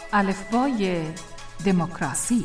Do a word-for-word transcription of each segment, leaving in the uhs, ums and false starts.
الفبای دموکراسی.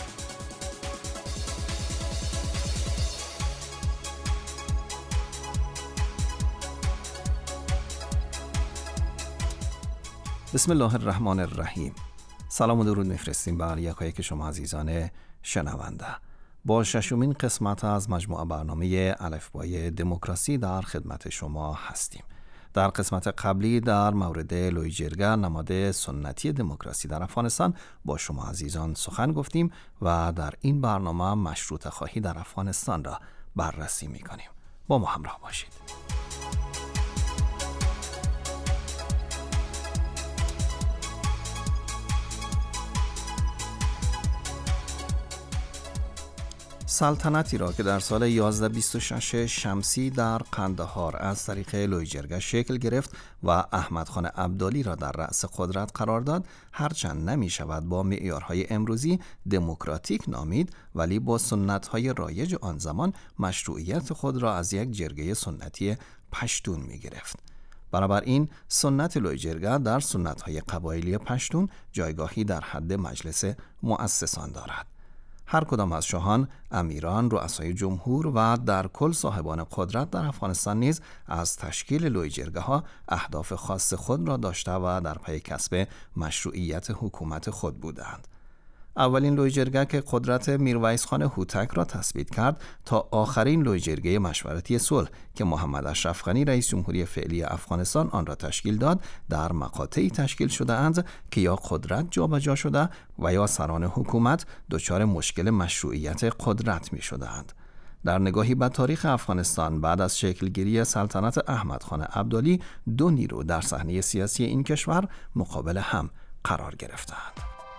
بسم الله الرحمن الرحیم. سلام و درود میفرستیم بر یکایک شما عزیزان شنونده. با ششمین قسمت از مجموعه برنامه الفبای دموکراسی در خدمت شما هستیم. در قسمت قبلی در مورد لویجرگه، نماد سنتی دموکراسی در افغانستان، با شما عزیزان سخن گفتیم و در این برنامه مشروطه خواهی در افغانستان را بررسی میکنیم. با ما همراه باشید. سلطنتی را که در سال یازده بیست و شش شمسی در قندهار از طریق لویجرگه شکل گرفت و احمد خان ابدالی را در رأس قدرت قرار داد، هرچند نمی شود با معیارهای امروزی دموکراتیک نامید، ولی با سنت‌های رایج آن زمان مشروعیت خود را از یک جرگه سنتی پشتون می گرفت. بنابراین سنت لویجرگه در سنت‌های قبایلی پشتون جایگاهی در حد مجلس مؤسسان دارد. هر کدام از شاهان، امیران، رؤسای جمهور و در کل صاحبان قدرت در افغانستان نیز از تشکیل لویجرگه ها اهداف خاص خود را داشته و در پی کسب مشروعیت حکومت خود بودند. اولین لویجرگه که قدرت میرویس خان هوتک را تثبیت کرد تا آخرین لویجرگه مشورتی صلح که محمد اشرف غنی رئیس جمهوری فعلی افغانستان آن را تشکیل داد، در مقاطعی تشکیل شده اند که یا قدرت جابجا شده و یا سران حکومت دچار مشکل مشروعیت قدرت می شدند. در نگاهی به تاریخ افغانستان بعد از شکلگیری سلطنت احمد خان ابدالی، دو نیرو در صحنه سیاسی این کشور مقابل هم قرار گرفتند.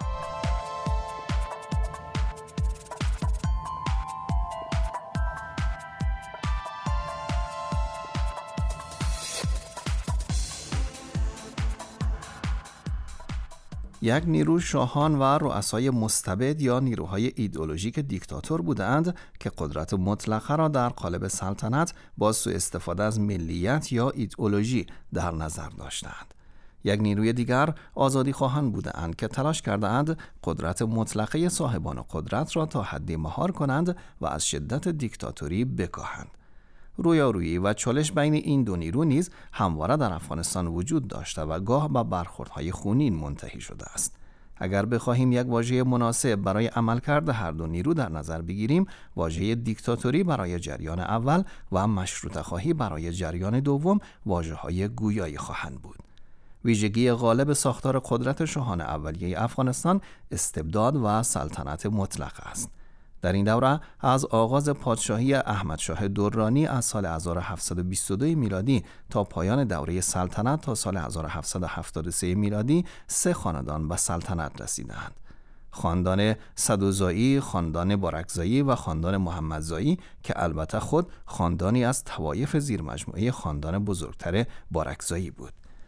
یک نیرو شاهان و رؤسای مستبد یا نیروهای ایدئولوژیک دیکتاتور بودند که قدرت مطلقه را در قالب سلطنت با سوء استفاده از ملیت یا ایدئولوژی در نظر داشتند. یک نیروی دیگر آزادی خواهان بودند که تلاش کردند قدرت مطلقه صاحبان قدرت را تا حدی مهار کنند و از شدت دیکتاتوری بکاهند. رویارویی و چالش بین این دو نیرو نیز همواره در افغانستان وجود داشته و گاه به برخوردهای خونین منتهی شده است. اگر بخواهیم یک واژه مناسب برای عملکرد هر دو نیرو در نظر بگیریم، واژه دیکتاتوری برای جریان اول و مشروطه خواهی برای جریان دوم واژه‌های گویایی خواهند بود. ویژگی غالب ساختار قدرت شاهان اولیه افغانستان استبداد و سلطنت مطلق است. در این دوره از آغاز پادشاهی احمد شاه درانی از سال هزار و هفتصد و بیست و دو میلادی تا پایان دوره سلطنت تا سال هزار و هفتصد و هفتاد و سه میلادی سه خاندان به سلطنت رسیدند: خاندان صدوزایی، خاندان بارکزایی و خاندان محمدزایی که البته خود خاندانی از طوایف زیرمجموعه خاندان بزرگتر بارکزایی بود.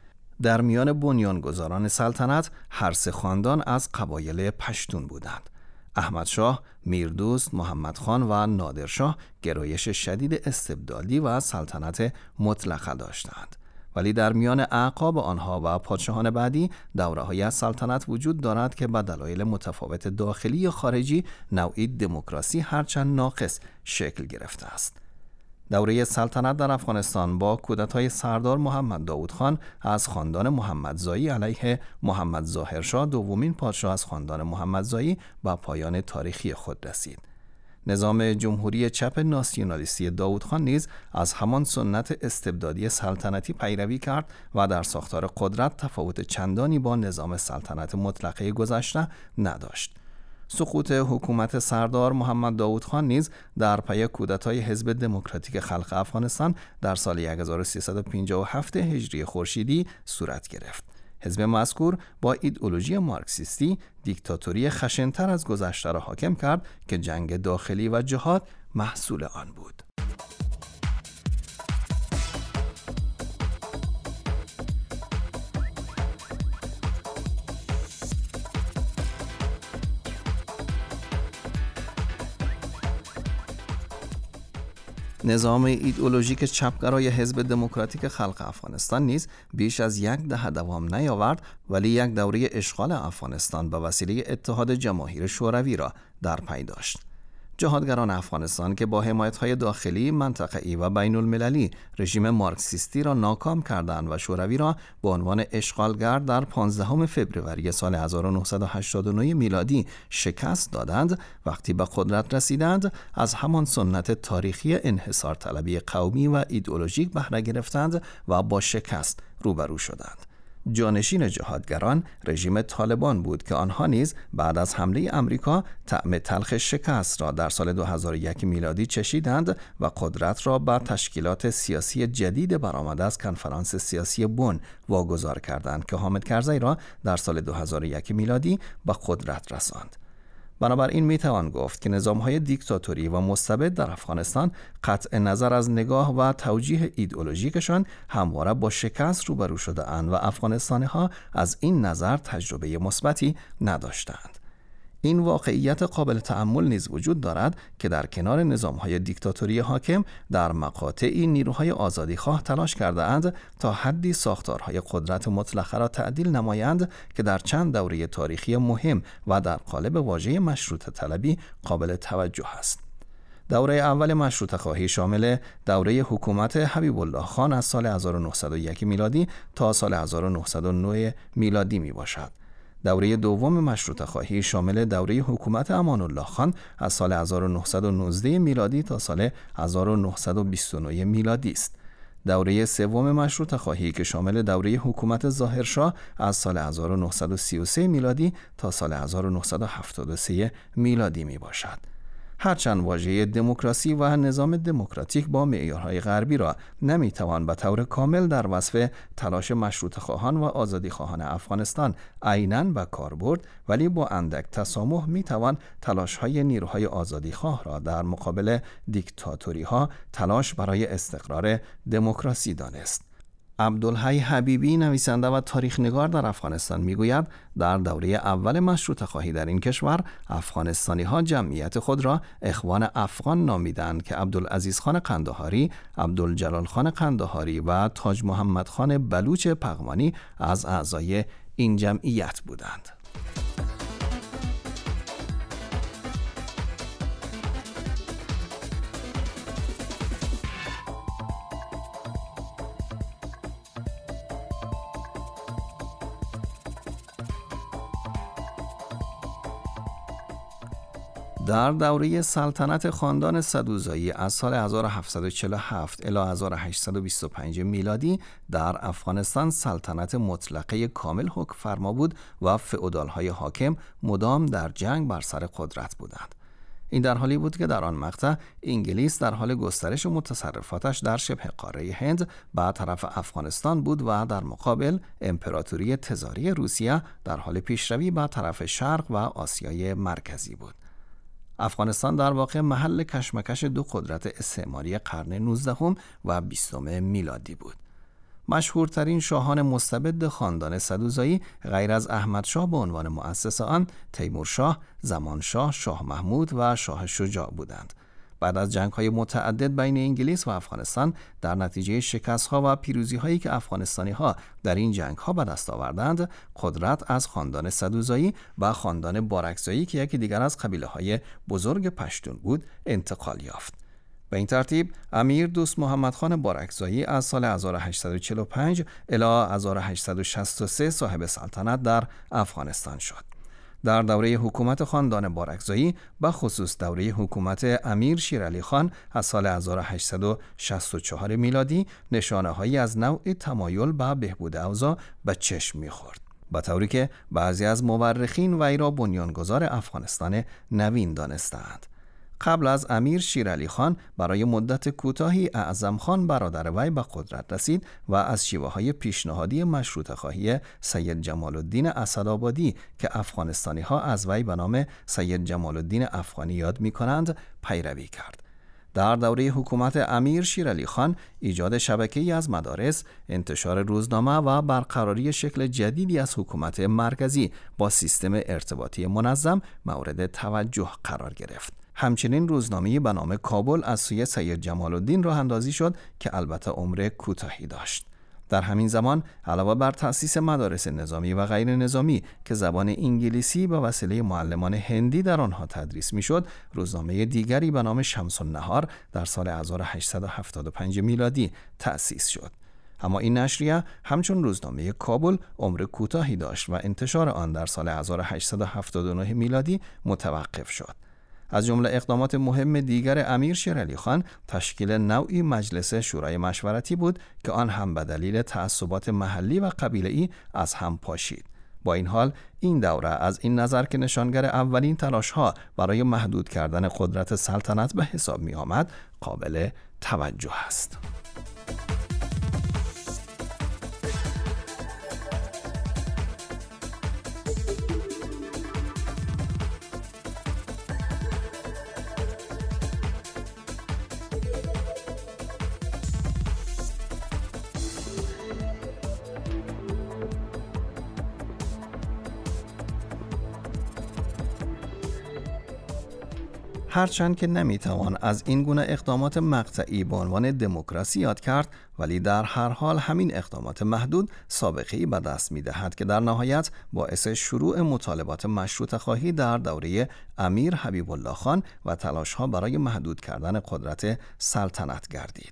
در میان بنیانگذاران سلطنت هر سه خاندان از قبایل پشتون بودند. احمد شاه، میردوست، محمد خان و نادر شاه گرایش شدید استبدادی و سلطنت مطلقه داشتند، ولی در میان اعقاب آنها و پادشاهان بعدی دوره‌های از سلطنت وجود دارد که به دلایل متفاوت داخلی و خارجی نوعی دموکراسی هرچند ناقص شکل گرفته است. دوره سلطنت در افغانستان با کودتای سردار محمد داود خان از خاندان محمدزایی علیه محمد ظاهر شاه، دومین پادشاه از خاندان محمدزایی، به پایان تاریخی خود رسید. نظام جمهوری چپ ناسیونالیستی داود خان نیز از همان سنت استبدادی سلطنتی پیروی کرد و در ساختار قدرت تفاوت چندانی با نظام سلطنت مطلقه گذشته نداشت. سقوط حکومت سردار محمد داود خان نیز در پی کودتای حزب دموکراتیک خلق افغانستان در سال هزار و سیصد و پنجاه و هفت هجری خورشیدی صورت گرفت. حزب مذکور با ایدئولوژی مارکسیستی دیکتاتوری خشن‌تر از گذشته را حاکم کرد که جنگ داخلی و جهاد محصول آن بود. نظام ایدئولوژیک چپگرای حزب دموکراتیک خلق افغانستان نیز بیش از یک دهه دوام نیاورد، ولی یک دوره اشغال افغانستان به وسیله اتحاد جماهیر شوروی را در پی داشت. جهادگران افغانستان که با حمایت‌های داخلی، منطقه‌ای و بین‌المللی رژیم مارکسیستی را ناکام کردند و شوروی را به عنوان اشغالگر در پانزدهم فوریه سال هزار و نهصد و هشتاد و نه میلادی شکست دادند، وقتی به قدرت رسیدند از همان سنت تاریخی انحصار طلبی قومی و ایدئولوژیک بهره گرفتند و با شکست روبرو شدند. جانشین جهادگران رژیم طالبان بود که آنها نیز بعد از حمله امریکا طعم تلخ شکست را در سال دو هزار و یک میلادی چشیدند و قدرت را به تشکیلات سیاسی جدید برآمده از کنفرانس سیاسی بن واگذار کردند که حامد کرزی را در سال دو هزار و یک میلادی به قدرت رساند. بنابراین میتوان گفت که نظام‌های دیکتاتوری و مستبد در افغانستان قطع نظر از نگاه و توجیه ایدئولوژیکشان همواره با شکست روبرو شده اند و افغانستانی‌ها از این نظر تجربه مثبتی نداشتند. این واقعیت قابل تأمل نیز وجود دارد که در کنار نظام‌های دیکتاتوری حاکم در مقاطعی نیروهای آزادیخواه تلاش کرده‌اند تا حدی ساختارهای قدرت مطلقه را تعدیل نمایند که در چند دوره تاریخی مهم و در قالب واژه مشروطه طلبی قابل توجه است. دوره اول مشروطه خواهی شامل دوره حکومت حبیب الله خان از سال هزار و نهصد و یک میلادی تا سال هزار و نهصد و نه میلادی می باشد. دوره دوم مشروطه خواهی شامل دوره حکومت امان الله خان از سال هزار و نهصد و نوزده میلادی تا سال هزار و نهصد و بیست و نه میلادی است. دوره سوم مشروطه خواهی که شامل دوره حکومت ظاهرشاه از سال هزار و نهصد و سی و سه میلادی تا سال هزار و نهصد و هفتاد و سه میلادی می باشد. هرچند واژه دموکراسی و نظام دموکراتیک با معیارهای غربی را نمیتوان به طور کامل در وصف تلاش مشروطه خواهان و آزادی خواهان افغانستان عیناً به کار برد، ولی با اندک تسامح میتوان تلاش‌های نیروهای آزادی خواه را در مقابل دیکتاتوری ها تلاش برای استقرار دموکراسی دانست. عبدالحی حبیبی، نویسنده و تاریخ‌نگار در افغانستان، میگوید در دوره اول مشروطه خواهی در این کشور افغانستانی ها جمعیت خود را اخوان افغان نامیدند که عبدالعزیز خان قندهاری، عبدالجلال خان قندهاری و تاج محمد خان بلوچ پغمانی از اعضای این جمعیت بودند. در دوره سلطنت خاندان سدوزایی از سال هزار و هفتصد و چهل و هفت الی هزار و هشتصد و بیست و پنج میلادی در افغانستان سلطنت مطلقه کامل حکم فرما بود و فئودال‌های حاکم مدام در جنگ بر سر قدرت بودند. این در حالی بود که در آن مقطع انگلیس در حال گسترش متصرفاتش در شبه قاره هند به طرف افغانستان بود و در مقابل امپراتوری تزاری روسیه در حال پیشروی به طرف شرق و آسیای مرکزی بود. افغانستان در واقع محل کشمکش دو قدرت استعماری قرن نوزدهم و بیستم میلادی بود. مشهورترین شاهان مستبد خاندان سدوزایی غیر از احمدشاه به عنوان مؤسس آن، تیمورشاه، زمانشاه، شاه محمود و شاه شجاع بودند. بعد از جنگ‌های متعدد بین انگلیس و افغانستان در نتیجه شکست‌ها و پیروزی‌هایی که افغانستانی‌ها در این جنگ‌ها به دست آوردند، قدرت از خاندان سدوزایی و خاندان بارکزایی که یکی دیگر از قبیله‌های بزرگ پشتون بود انتقال یافت. به این ترتیب امیر دوست محمد خان بارکزایی از سال هزار و هشتصد و چهل و پنج الی هزار و هشتصد و شصت و سه صاحب سلطنت در افغانستان شد. در دوره حکومت خاندان بارکزایی، به خصوص دوره حکومت امیر شیرعلی خان از سال هزار و هشتصد و شصت و چهار میلادی، نشانه‌هایی از نوع تمایل به بهبود اوضاع به چشم می‌خورد، با طوری که بعضی از مورخین وی را بنیانگذار افغانستان نوین دانستند. قبل از امیر شیرعلی خان برای مدت کوتاهی اعظم خان برادر وی به قدرت رسید و از شیوه‌های پیشنهادی مشروطه خواهی سید جمال الدین اسدآبادی که افغانستانی ها از وی به نام سید جمال الدین افغانی یاد می‌کنند پیروی کرد. در دوره حکومت امیر شیرعلی خان ایجاد شبکه‌ای از مدارس، انتشار روزنامه و برقراری شکل جدیدی از حکومت مرکزی با سیستم ارتباطی منظم مورد توجه قرار گرفت. همچنین روزنامه‌ای به نام کابل از سوی سید جمال الدین راه اندازی شد که البته عمر کوتاهی داشت. در همین زمان علاوه بر تأسیس مدارس نظامی و غیر نظامی که زبان انگلیسی به وسیله معلمان هندی در آنها تدریس میشد، روزنامه دیگری به نام شمس النهار در سال هزار و هشتصد و هفتاد و پنج میلادی تأسیس شد. اما این نشریه همچون روزنامه کابل عمر کوتاهی داشت و انتشار آن در سال هزار و هشتصد و هفتاد و نه میلادی متوقف شد. از جمله اقدامات مهم دیگر امیر شیر علی خان تشکیل نوعی مجلس شورای مشورتی بود که آن هم به دلیل تعصبات محلی و قبیله‌ای از هم پاشید. با این حال این دوره از این نظر که نشانگر اولین تلاش‌ها برای محدود کردن قدرت سلطنت به حساب می آمد قابل توجه است. هرچند که نمیتوان از این گونه اقدامات مقطعی به عنوان دموکراسی یاد کرد، ولی در هر حال همین اقدامات محدود سابقه‌ای به دست می‌دهد که در نهایت باعث شروع مطالبات مشروطه خواهی در دوره امیر حبیب الله خان و تلاش‌ها برای محدود کردن قدرت سلطنت گردید.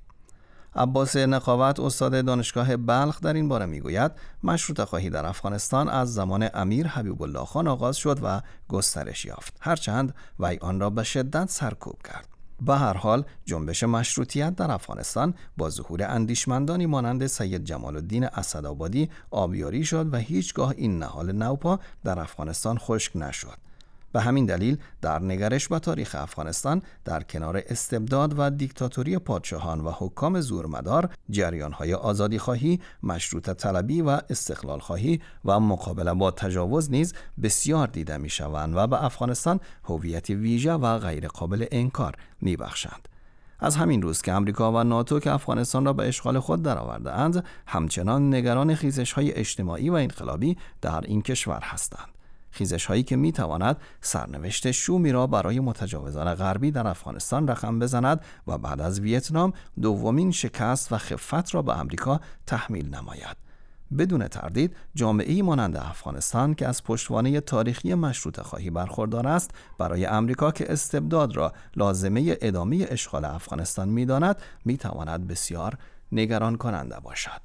عباس نخاوت استاد دانشگاه بلخ در این باره میگوید مشروطه خواهی در افغانستان از زمان امیر حبیب الله خان آغاز شد و گسترش یافت، هرچند وی آن را به شدت سرکوب کرد. به هر حال جنبش مشروطیت در افغانستان با ظهور اندیشمندانی مانند سید جمال الدین اسدآبادی آبیاری شد و هیچگاه این نهال نوپا در افغانستان خشک نشد. به همین دلیل در نگرش به تاریخ افغانستان در کنار استبداد و دیکتاتوری پادشاهان و حکام زورمدار، جریان‌های آزادی‌خواهی، مشروطه طلبی و استقلال خواهی و مقابله با تجاوز نیز بسیار دیده می‌شوند و به افغانستان هویت ویژه و غیر قابل انکار می‌بخشند. از همین روز که امریکا و ناتو که افغانستان را به اشغال خود درآورده‌اند، همچنان نگران خیزش‌های اجتماعی و انقلابی در این کشور هستند. خیزش هایی که می تواند سرنوشت شومی را برای متجاوزان غربی در افغانستان رقم بزند و بعد از ویتنام دومین شکست و خفت را به امریکا تحمیل نماید. بدون تردید جامعه‌ای مانند افغانستان که از پشتوانه تاریخی مشروطه خواهی برخوردار است، برای امریکا که استبداد را لازمه ادامه اشغال افغانستان می داند، می تواند بسیار نگران کننده باشد.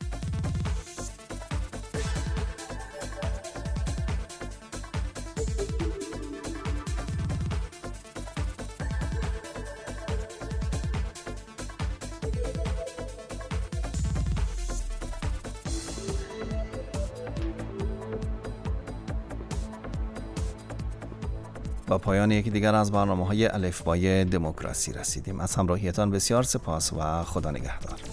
با پایان یکی دیگر از برنامه‌های الفبای دموکراسی رسیدیم. از همراهیتان بسیار سپاس و خدا نگهدار.